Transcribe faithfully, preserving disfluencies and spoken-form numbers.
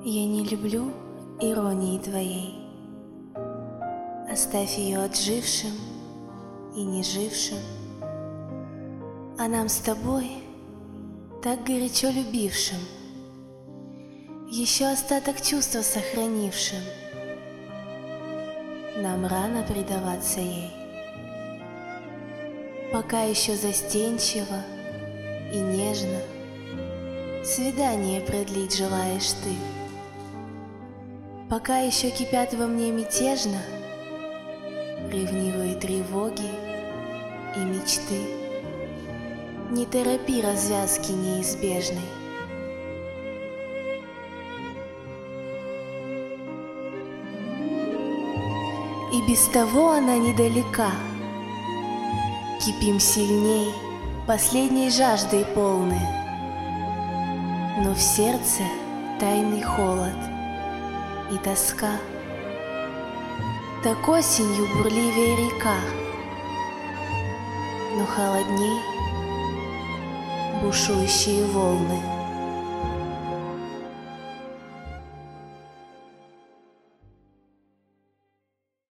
Я не люблю иронии твоей. Оставь ее отжившим и нежившим. А нам с тобой, так горячо любившим, еще остаток чувства сохранившим, нам рано предаваться ей. Пока еще застенчиво и нежно свидание продлить желаешь ты. Пока еще кипят во мне мятежно ревнивые тревоги и мечты, не торопи развязки неизбежной. И без того она недалека. Кипим сильней, последней жаждой полны, но в сердце тайный холод и тоска. Так осенью бурливее река, но холодней бушующие волны.